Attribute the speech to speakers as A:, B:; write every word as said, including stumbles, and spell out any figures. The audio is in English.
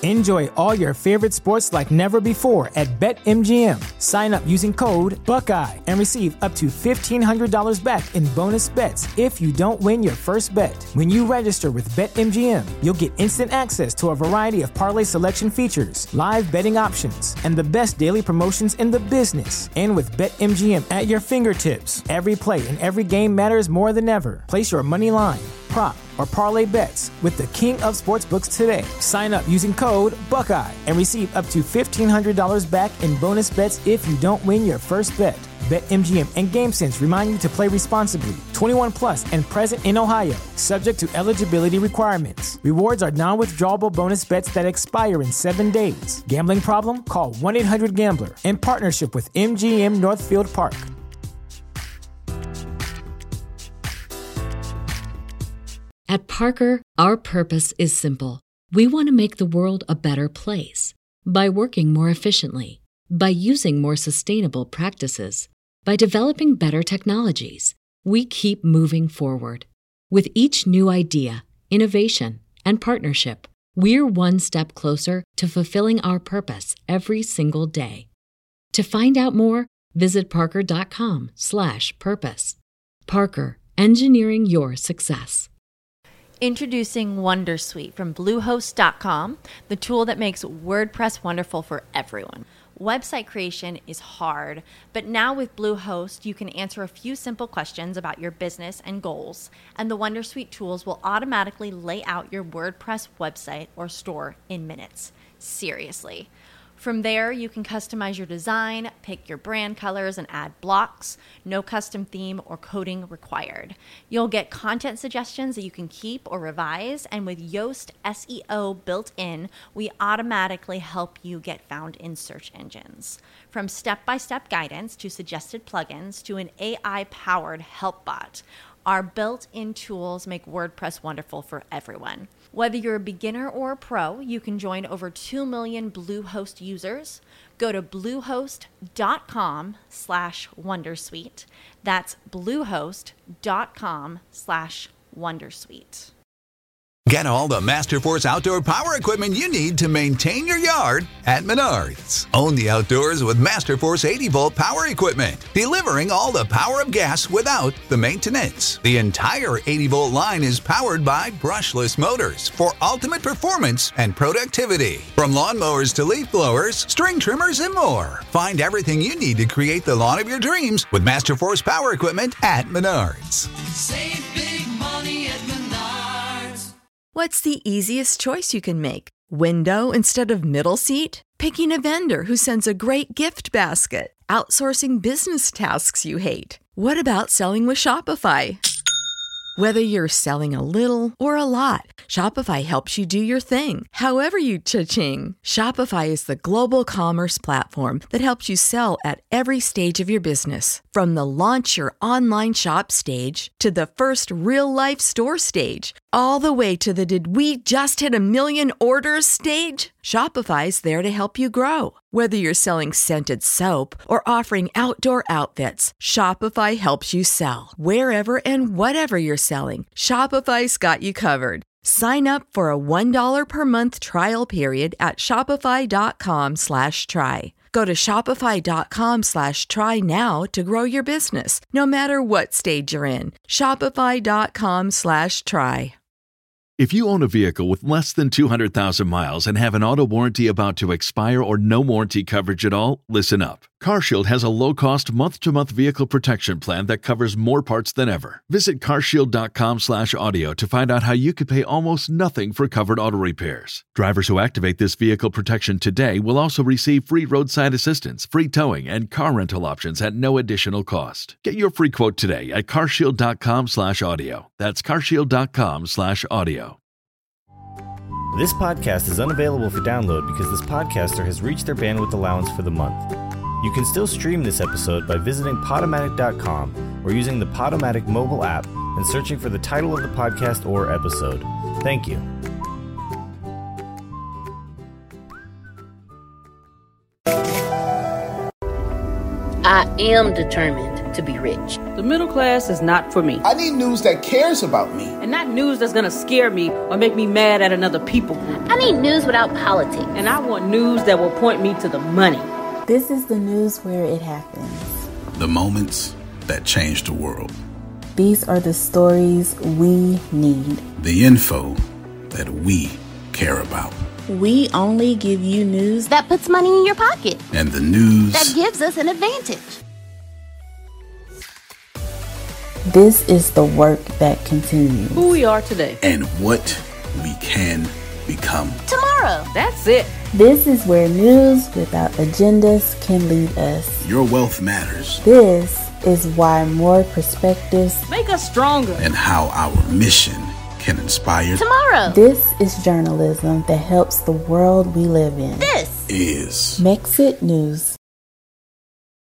A: Enjoy all your favorite sports like never before at BetMGM. Sign up using code Buckeye and receive up to fifteen hundred dollars back in bonus bets if you don't win your first bet. When you register with BetMGM, you'll get instant access to a variety of parlay selection features, live betting options, and the best daily promotions in the business. And with BetMGM at your fingertips, every play and every game matters more than ever. Place your money line, prop, or parlay bets with the king of sportsbooks today. Sign up using code Buckeye and receive up to fifteen hundred dollars back in bonus bets if you don't win your first bet. BetMGM and GameSense remind you to play responsibly. twenty-one plus and present in Ohio, subject to eligibility requirements. Rewards are non-withdrawable bonus bets that expire in seven days. Gambling problem? Call one eight hundred gambler in partnership with M G M Northfield Park.
B: At Parker, our purpose is simple. We want to make the world a better place by working more efficiently, by using more sustainable practices, by developing better technologies. We keep moving forward. With each new idea, innovation, and partnership, we're one step closer to fulfilling our purpose every single day. To find out more, visit parker.com slash purpose. Parker, engineering your success.
C: Introducing Wondersuite from Bluehost dot com, the tool that makes WordPress wonderful for everyone. Website creation is hard, but now with Bluehost, you can answer a few simple questions about your business and goals, and the Wondersuite tools will automatically lay out your WordPress website or store in minutes. Seriously. From there, you can customize your design, pick your brand colors, and add blocks. No custom theme or coding required. You'll get content suggestions that you can keep or revise, and with Yoast S E O built in, we automatically help you get found in search engines. From step-by-step guidance to suggested plugins to an A I-powered help bot, our built-in tools make WordPress wonderful for everyone. Whether you're a beginner or a pro, you can join over two million Bluehost users. Go to bluehost.com slash wondersuite. That's bluehost.com slash wondersuite.
D: Get all the Masterforce outdoor power equipment you need to maintain your yard at Menards. Own the outdoors with Masterforce eighty volt power equipment, delivering all the power of gas without the maintenance. The entire eighty volt line is powered by brushless motors for ultimate performance and productivity. From lawnmowers to leaf blowers, string trimmers, and more. Find everything you need to create the lawn of your dreams with Masterforce power equipment at Menards.
E: Save big money at Menards.
F: What's the easiest choice you can make? Window instead of middle seat? Picking a vendor who sends a great gift basket? Outsourcing business tasks you hate? What about selling with Shopify? Whether you're selling a little or a lot, Shopify helps you do your thing, however you cha-ching. Shopify is the global commerce platform that helps you sell at every stage of your business. From the launch your online shop stage to the first real-life store stage, all the way to the did we just hit a million orders stage. Shopify's there to help you grow. Whether you're selling scented soap or offering outdoor outfits, Shopify helps you sell. Wherever and whatever you're selling, Shopify's got you covered. Sign up for a one dollar per month trial period at shopify.com slash try. Go to shopify.com slash try now to grow your business, no matter what stage you're in. Shopify.com slash try.
G: If you own a vehicle with less than two hundred thousand miles and have an auto warranty about to expire or no warranty coverage at all, listen up. CarShield has a low-cost month-to-month vehicle protection plan that covers more parts than ever. Visit carshield.com slash audio to find out how you could pay almost nothing for covered auto repairs. Drivers who activate this vehicle protection today will also receive free roadside assistance, free towing, and car rental options at no additional cost. Get your free quote today at carshield.com slash audio. That's carshield.com slash audio.
H: This podcast is unavailable for download because this podcaster has reached their bandwidth allowance for the month. You can still stream this episode by visiting Podomatic dot com or using the Podomatic mobile app and searching for the title of the podcast or episode. Thank you.
I: I am determined to be rich.
J: The middle class is not for me.
K: I need news that cares about me.
J: And not news that's gonna scare me or make me mad at another people group.
I: I need news without politics.
J: And I want news that will point me to the money.
L: This is the news where it happens.
M: The moments that change the world.
L: These are the stories we need.
M: The info that we care about.
L: We only give you news
I: that puts money in your pocket.
M: And the news
I: that gives us an advantage.
L: This is the work that continues.
J: Who we are today.
M: And what we can become
I: tomorrow.
J: That's it.
L: This is where news without agendas can lead us.
M: Your wealth matters.
L: This is why more perspectives
J: make us stronger.
M: And how our mission can inspire
I: tomorrow.
L: This is journalism that helps the world we live in.
I: This
M: is
L: Mexit News.